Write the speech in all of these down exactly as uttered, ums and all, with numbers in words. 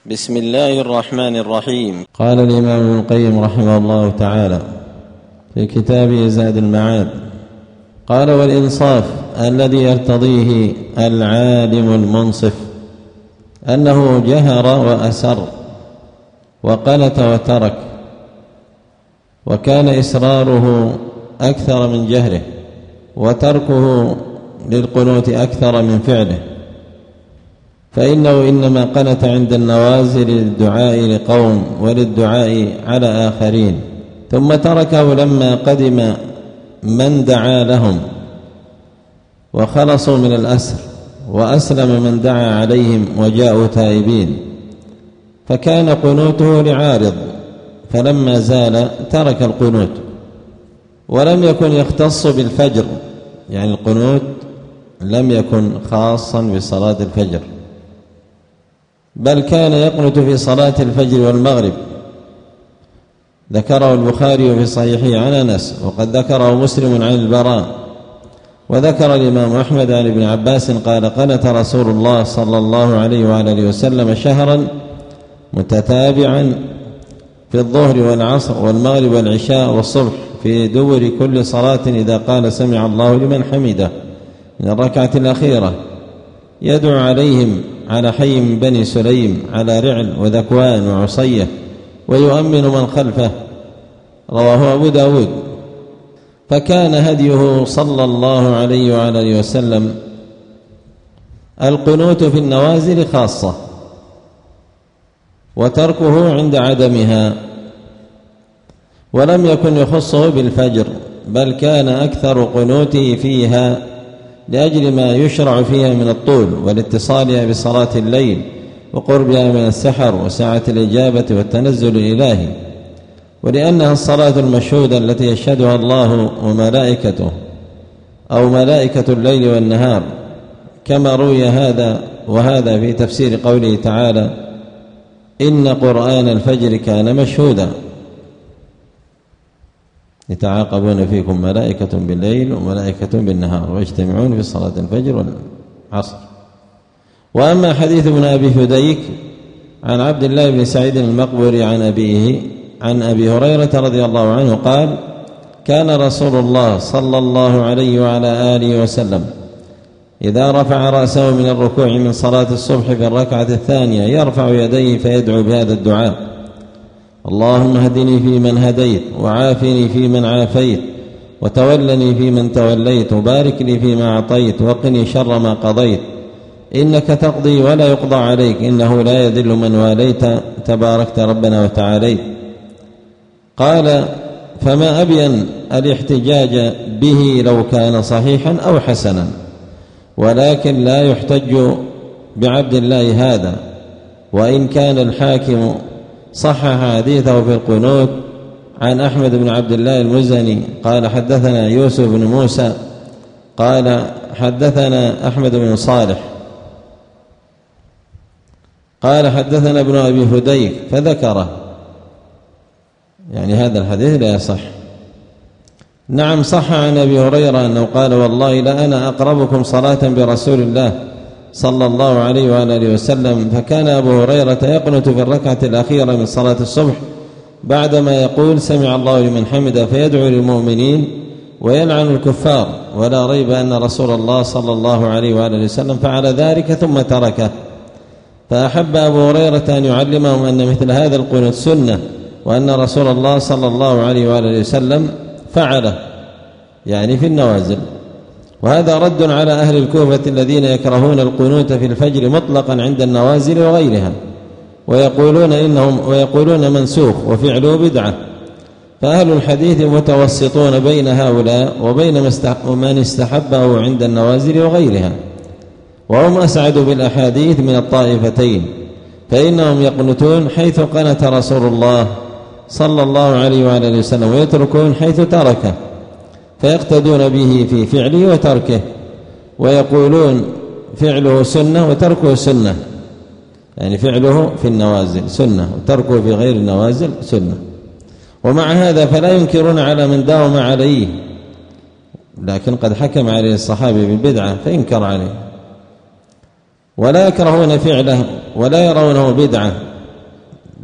بسم الله الرحمن الرحيم. قال الإمام ابن القيم رحمه الله تعالى في كتابه زاد المعاد: قال: والإنصاف الذي يرتضيه العالم المنصف أنه جهر وأسر وقنت وترك، وكان إسراره أكثر من جهره، وتركه للقنوت أكثر من فعله، فإنه إنما قنت عند النوازل للدعاء لقوم وللدعاء على آخرين، ثم تركه لما قدم من دعا لهم وخلصوا من الأسر، وأسلم من دعا عليهم وجاءوا تائبين، فكان قنوته لعارض، فلما زال ترك القنوت، ولم يكن يختص بالفجر، يعني القنوت لم يكن خاصا بصلاة الفجر، بل كان يقنت في صلاة الفجر والمغرب. ذكره البخاري في صحيحه عن أنس، وقد ذكره مسلم عن البراء، وذكر الإمام أحمد عن ابن عباس قال: قنت رسول الله صلى الله عليه وآله وسلم شهرا متتابعا في الظهر والعصر والمغرب والعشاء والصبح في دبر كل صلاة إذا قال سمع الله لمن حمده من الركعة الأخيرة، يدعو عليهم على حي من بني سليم، على رعل وذكوان وعصية، ويؤمن من خلفه. رواه أبو داود. فكان هديه صلى الله عليه وآله وسلم القنوت في النوازل خاصة، وتركه عند عدمها، ولم يكن يخصه بالفجر، بل كان أكثر قنوته فيها لأجل ما يشرع فيها من الطول والاتصالها بصلاة الليل وقربها من السحر وساعة الإجابة والتنزل الإلهي، ولأنها الصلاة المشهودة التي يشهدها الله وملائكته أو ملائكة الليل والنهار، كما روي هذا وهذا في تفسير قوله تعالى: إن قرآن الفجر كان مشهودا، يتعاقبون فيكم ملائكة بالليل وملائكة بالنهار ويجتمعون في صلاة الفجر والعصر. وأما حديث ابن أبي فديك عن عبد الله بن سعيد المقبري عن أبيه عن أبي هريرة رضي الله عنه قال: كان رسول الله صلى الله عليه وعلى آله وسلم إذا رفع رأسه من الركوع من صلاة الصبح في الركعة الثانية يرفع يديه فيدعو بهذا الدعاء: اللهم اهدني فيمن هديت، وعافني فيمن عافيت، وتولني فيمن توليت، وبارك لي فيما أعطيت، وقني شر ما قضيت، إنك تقضي ولا يقضى عليك، إنه لا يذل من واليت، تباركت ربنا وتعاليت. قال: فما أبين الاحتجاج به لو كان صحيحا أو حسنا، ولكن لا يحتج بعبد الله هذا، وإن كان الحاكم صحح حديثه في القنوت عن أحمد بن عبد الله المزني قال: حدثنا يوسف بن موسى قال: حدثنا أحمد بن صالح قال: حدثنا ابن أبي فديك، فذكره، يعني هذا الحديث لا يصح. نعم صح عن أبي هريرة أنه قال: والله لأنا أقربكم صلاة برسول الله صلى الله عليه وآله وسلم. فكان أبو هريرة يقنت في الركعة الأخيرة من صلاة الصبح بعدما يقول سمع الله لمن حمده، فيدعو للمؤمنين ويلعن الكفار، ولا ريب أن رسول الله صلى الله عليه وآله وسلم فعل ذلك ثم تركه. فأحب أبو هريرة أن يعلمهم أن مثل هذا القنوت سنة، وأن رسول الله صلى الله عليه وآله وسلم فعله، يعني في النوازل. وهذا رد على أهل الكوفة الذين يكرهون القنوت في الفجر مطلقا عند النوازل وغيرها، ويقولون إنهم ويقولون منسوخ وفعله بدعة. فأهل الحديث متوسطون بين هؤلاء وبين من استحبه عند النوازل وغيرها، وهم أسعد بالأحاديث من الطائفتين، فإنهم يقنتون حيث قنت رسول الله صلى الله عليه وآله وسلم، ويتركون حيث تركه، فيقتدون به في فعله وتركه، ويقولون فعله سنة وتركه سنة، يعني فعله في النوازل سنة وتركه في غير النوازل سنة. ومع هذا فلا ينكرون على من داوم عليه، لكن قد حكم عليه الصحابي بالبدعة فينكر عليه، ولا يكرهون فعله ولا يرونه بدعة،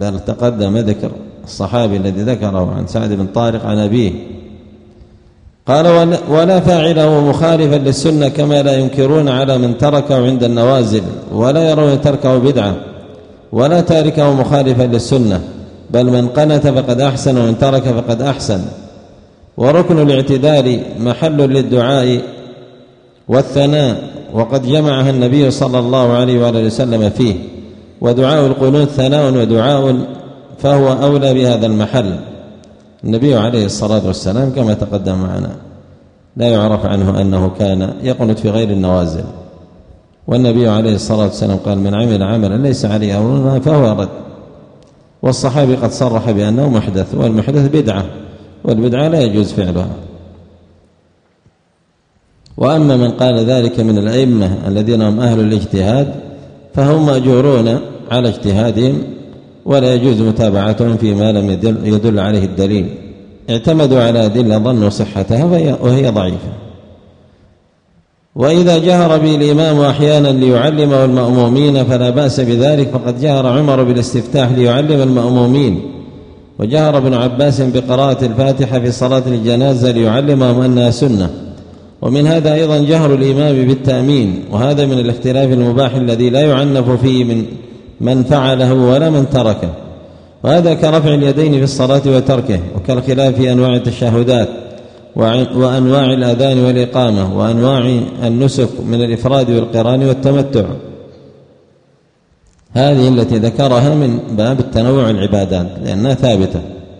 بل تقدم ذكر الصحابي الذي ذكره عن سعد بن طارق عن أبيه قال: ولا فاعله مخالفا للسنة كما لا ينكرون على من تركه عند النوازل ولا يرون تركه بدعة، ولا تاركه مخالفا للسنة، بل من قنت فقد أحسن ومن ترك فقد أحسن. وركن الاعتدال محل للدعاء والثناء، وقد جمعها النبي صلى الله عليه وآله وسلم فيه، ودعاء القنوت ثناء ودعاء، فهو أولى بهذا المحل. النبي عليه الصلاة والسلام كما تقدم معنا لا يعرف عنه أنه كان يقنت في غير النوازل، والنبي عليه الصلاة والسلام قال: من عمل عملا ليس عليه أمرنا فهو رد. والصحابي قد صرح بأنه محدث، والمحدث بدعة، والبدعة لا يجوز فعلها. وأما من قال ذلك من الأئمة الذين هم أهل الاجتهاد فهم مأجورون على اجتهادهم، ولا يجوز متابعتهم فيما لم يدل, يدل عليه الدليل. اعتمدوا على أدلة ظنوا صحتها وهي ضعيفة. وإذا جهر به الإمام أحيانا ليعلمه المأمومين فلا بأس بذلك، فقد جهر عمر بالاستفتاح ليعلم المأمومين، وجهر ابن عباس بقراءة الفاتحة في صلاة الجنازة ليعلمهم أنها سنة. ومن هذا أيضا جهر الإمام بالتأمين، وهذا من الاختلاف المباح الذي لا يعنف فيه من من فعله ولا من تركه، وهذا كرفع اليدين في الصلاة وتركه، وكالخلاف في أنواع التشهدات وأنواع الأذان والإقامة وأنواع النسك من الإفراد والقران والتمتع. هذه التي ذكرها من باب التنوع العبادات لأنها ثابتة.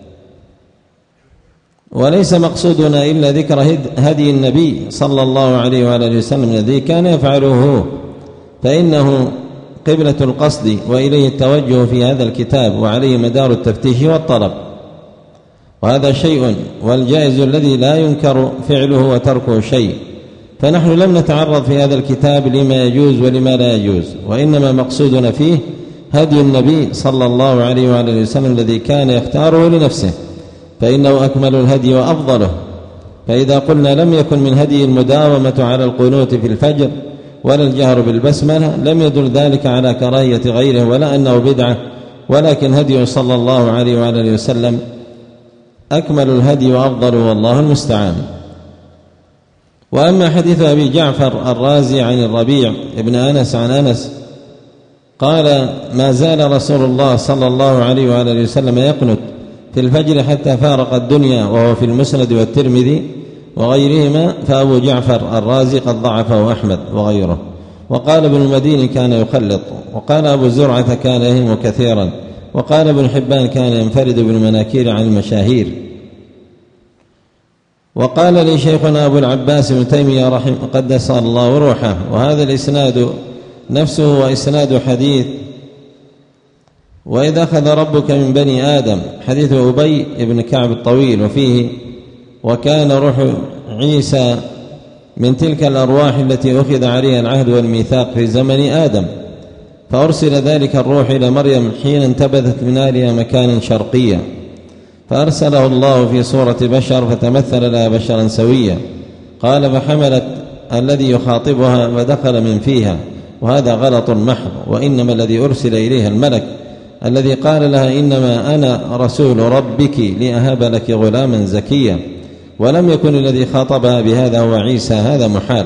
وليس مقصودنا إلا ذكر هدي النبي صلى الله عليه وآله وسلم الذي كان يفعله، فإنه قبلة القصد وإليه التوجه في هذا الكتاب، وعليه مدار التفتيش والطلب، وهذا شيء، والجائز الذي لا ينكر فعله وتركه شيء. فنحن لم نتعرض في هذا الكتاب لما يجوز ولما لا يجوز، وإنما مقصودنا فيه هدي النبي صلى الله عليه وآله وسلم الذي كان يختاره لنفسه، فإنه أكمل الهدي وأفضله. فإذا قلنا لم يكن من هدي المداومة على القنوت في الفجر ولا الجهر بالبسملة لم يدل ذلك على كراهية غيره ولا أنه بدعة، ولكن هدي صلى الله عليه وآله وسلم أكمل الهدي وأفضل، والله المستعان. وأما حديث أبي جعفر الرازي عن الربيع ابن أنس عن أنس قال: ما زال رسول الله صلى الله عليه وآله وسلم يقنت في الفجر حتى فارق الدنيا، وهو في المسند والترمذي وغيرهما، فأبو جعفر الرازي قد ضعفه أحمد وغيره. وقال ابن المديني كان يخلط، وقال أبو زرعة كان يهم كثيرا، وقال ابن حبان كان ينفرد بالمناكير عن المشاهير. وقال لي شيخنا أبو العباس ابن تيمية رحمه قدس الله روحه: وهذا الإسناد نفسه وإسناد حديث وإذا أخذ ربك من بني آدم، حديث أبي بن كعب الطويل، وفيه: وكان روح عيسى من تلك الأرواح التي أخذ عليها العهد والميثاق في زمن آدم، فأرسل ذلك الروح إلى مريم حين انتبذت من آلها مكانا شرقيا، فأرسله الله في صورة بشر فتمثل لها بشرا سويا. قال: فحملت الذي يخاطبها ودخل من فيها، وهذا غلط محض، وإنما الذي أرسل إليها الملك الذي قال لها: إنما أنا رسول ربك لأهب لك غلاما زكيا، ولم يكن الذي خاطبها بهذا هو عيسى، هذا محال.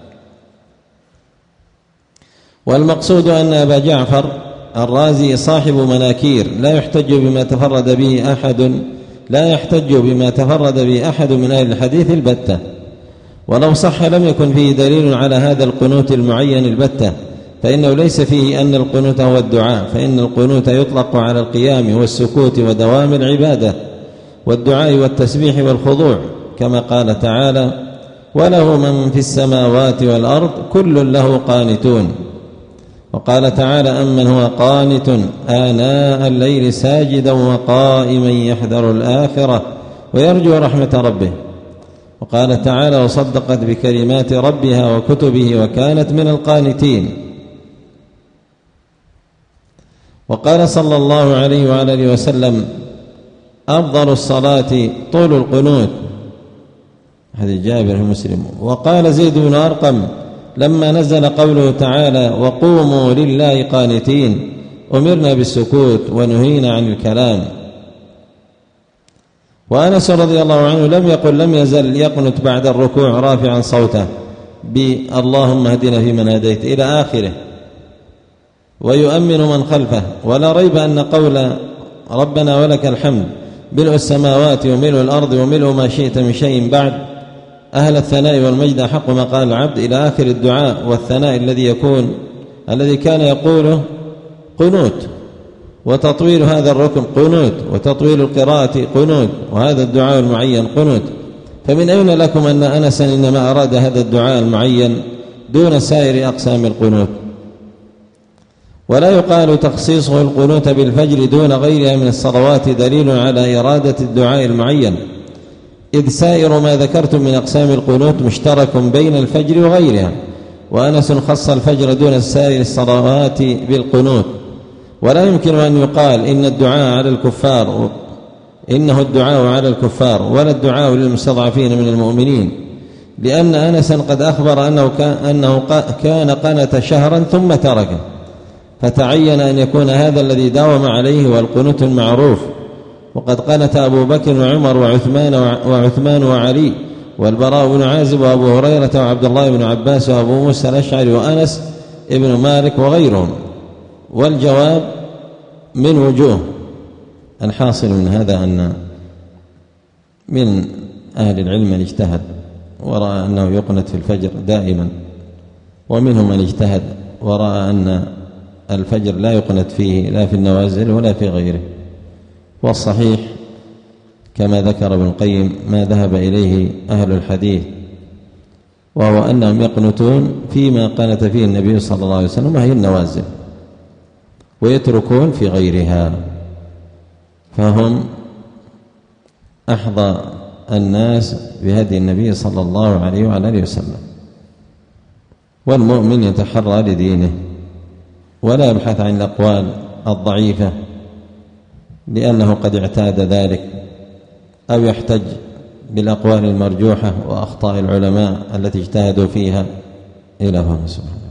والمقصود أن أبا جعفر الرازي صاحب مناكير لا يحتج بما تفرد به أحد لا يحتج بما تفرد به أحد من أهل الحديث البتة، ولو صح لم يكن فيه دليل على هذا القنوت المعين البتة، فإنه ليس فيه أن القنوت هو الدعاء، فإن القنوت يطلق على القيام والسكوت ودوام العبادة والدعاء والتسبيح والخضوع، كما قال تعالى: وله من في السماوات والأرض كل له قانتون. وقال تعالى: أمن هو قانت آناء الليل ساجدا وقائما يحذر الآخرة ويرجو رحمة ربه. وقال تعالى: وصدقت بكلمات ربها وكتبه وكانت من القانتين. وقال صلى الله عليه وآله وسلم: أفضل الصلاة طول القنوت، هذا جابر في مسلم. وقال زيد بن أرقم لما نزل قوله تعالى: وقوموا لله قانتين، أمرنا بالسكوت ونهينا عن الكلام. وأنس رضي الله عنه لم يقل لم يزل يقنت بعد الركوع رافعا صوته باللهم اهدنا فيمن هديت إلى آخره ويؤمن من خلفه. ولا ريب أن قول ربنا ولك الحمد ملء السماوات وملء الأرض وملء ما شئت من شيء بعد أهل الثناء والمجد حق ما قال العبد إلى آخر الدعاء والثناء الذي يكون الذي كان يقوله قنوت، وتطويل هذا الركن قنوت، وتطويل القراءة قنوت، وهذا الدعاء المعين قنوت. فمن أين لكم أن أنسا إنما أراد هذا الدعاء المعين دون سائر أقسام القنوت؟ ولا يقال تخصيصه القنوت بالفجر دون غيرها من الصلوات دليل على إرادة الدعاء المعين، إذ سائر ما ذكرتم من أقسام القنوت مشترك بين الفجر وغيرها، وأنس خص الفجر دون سائر الصلوات بالقنوت. ولا يمكن أن يقال إن الدعاء على الكفار إنه الدعاء على الكفار ولا الدعاء للمستضعفين من المؤمنين، لأن أنسا قد أخبر أنه أنه كان قنت شهرا ثم تركه، فتعين أن يكون هذا الذي داوم عليه والقنوت المعروف. وقد قنت أبو بكر وعمر وعثمان وعثمان وعلي والبراء بن عازب وأبو هريرة وعبد الله بن عباس وأبو موسى الأشعري وأنس ابن مالك وغيرهم. والجواب من وجوه. الحاصل من هذا أن من أهل العلم من اجتهد ورأى أنه يقنت في الفجر دائما، ومنهم من اجتهد ورأى أن الفجر لا يقنت فيه لا في النوازل ولا في غيره. والصحيح كما ذكر ابن القيم ما ذهب إليه أهل الحديث، وهو أنهم يقنتون فيما قنت فيه النبي صلى الله عليه وسلم وهي النوازل، ويتركون في غيرها، فهم أحظى الناس بهدي النبي صلى الله عليه وعلى آله وسلم. والمؤمن يتحرى لدينه ولا يبحث عن الأقوال الضعيفة لأنه قد اعتاد ذلك، أو يحتج بالأقوال المرجوحة وأخطاء العلماء التي اجتهدوا فيها إلى هنا. سبحانه.